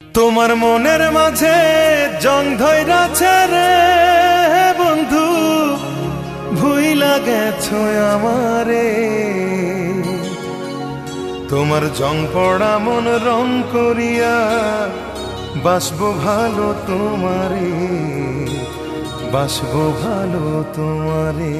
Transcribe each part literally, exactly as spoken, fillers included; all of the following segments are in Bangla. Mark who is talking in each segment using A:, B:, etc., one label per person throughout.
A: তোমার মনের মাঝে জং ধইরাছে রে বন্ধু, ভুইলা গেছো আমারে। তোমার জং পড়া মন রং করিয়া বাসবো ভালো তোমারে, বাসবো ভালো তোমারে।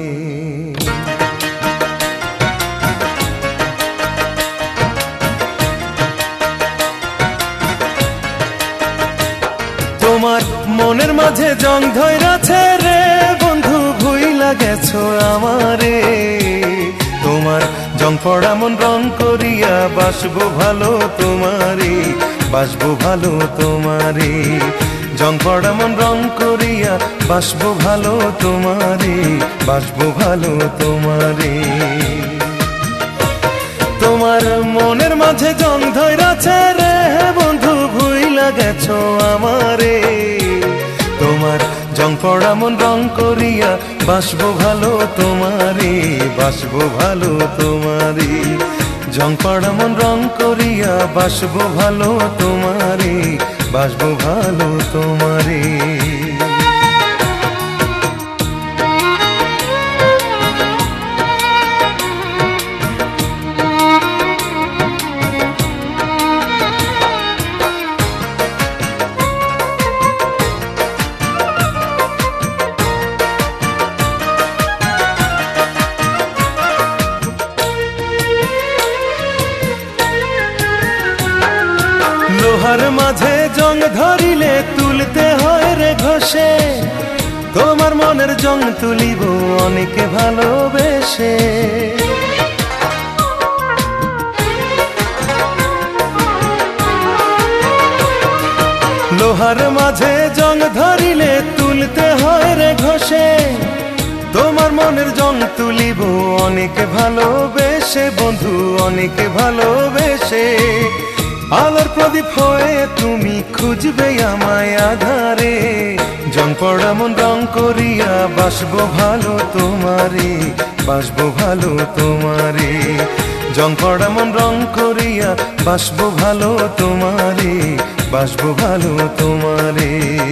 A: তোমার মনের মাঝে জং ধইরাছে রে বন্ধু, ভুইলা গেছো আমারে। তোমার জং পড়া মন রং করিয়া বাসবো ভালো তোমারে, বাসবো ভালো তোমারে। জং পড়া মন রং করিয়া বাসবো ভালো তোমারে, বাসবো ভালো তোমারে। তোমার মনের মাঝে জং ধইরাছে রে বন্ধু, ভুইলা গেছো আমারে। তোমার জং পড়া মন রং করিয়া বাসবো ভালো তোমারে, বাসবো ভালো তোমারে। জং পড়া মন রং করিয়া বাসবো ভালো তোমারে, বাসবো ভালো তোমারে। লোহার মাঝে জং ধরিলে তুলতে হয় রে ঘষে, তোমার মনের জং তুলিব অনেক ভালোবেসে। লোহার মাঝে জং ধরিলে তুলতে হয় রে ঘষে, তোমার মনের জং তুলিব অনেক ভালোবেসে বন্ধু, অনেক ভালোবেসে। আলোর প্রদীপ হয়ে তুমি খুঁজবে আমায় আধারে, জং পড়া মন রং করিয়া বাসবো ভালো তোমারে, বাসবো ভালো তোমারে। জং পড়া মন রং করিয়া বাসবো ভালো তোমারে, বাসবো ভালো তোমারে।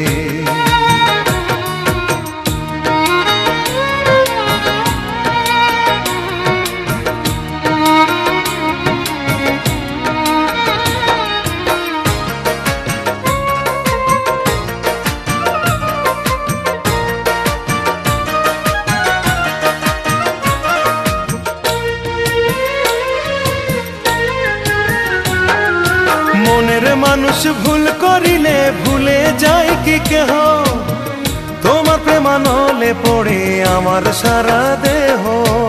A: মনের মানুষ ভুল করিলে ভুলে যায় কি কেহ, তোমার প্রেমানলে পড়ে আমার সারা দেহ।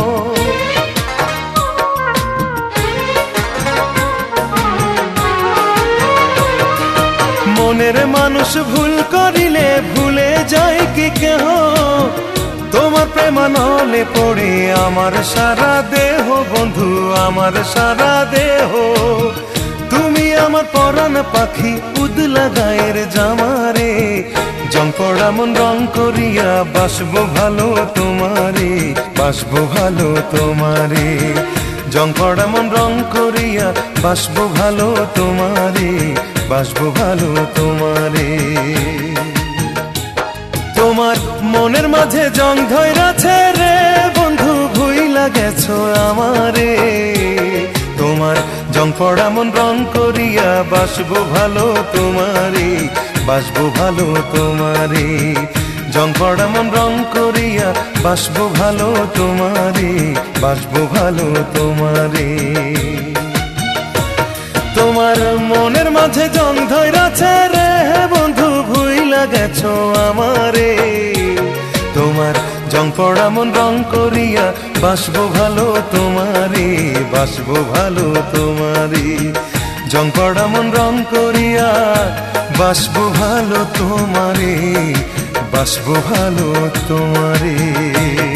A: মনের মানুষ ভুল করিলে ভুলে যায় কি কেহ, তোমার প্রেমানলে পড়ে আমার সারা দেহ বন্ধু, আমার সারা দেহ। তুমি আমার পরাণ পাখি উদলা গায়ের জামারে, জং পড়া মন রং করিয়া বাসবো ভালো তোমারে, বাসবো ভালো তোমারে। জং পড়া মন রং করিয়া বাসবো ভালো তোমারে, বাসবো ভালো তোমারে। তোমার মনের মাঝে জং ধইরাছে রে বন্ধু, ভুইলা গেছো আমারে। তোমার জং পড়া মন রং করিয়া বাসবো ভালো তোমারে, বাসবো ভালো তোমারে। জং পড়া মন রং করিয়া বাসবো ভালো তোমারে, বাসবো ভালো তোমারে। তোমার মনের মাঝে জং ধইরাছে রে বন্ধু, ভুইলা গেছো আমারে। তোমার জং পড়া মন রং করিয়া বাসবো ভালো তোমারে, বাসবো ভালো তোমারে। জং পড়া মন রং করিয়া বাসবো ভালো তোমারে, বাসবো ভালো তোমারে।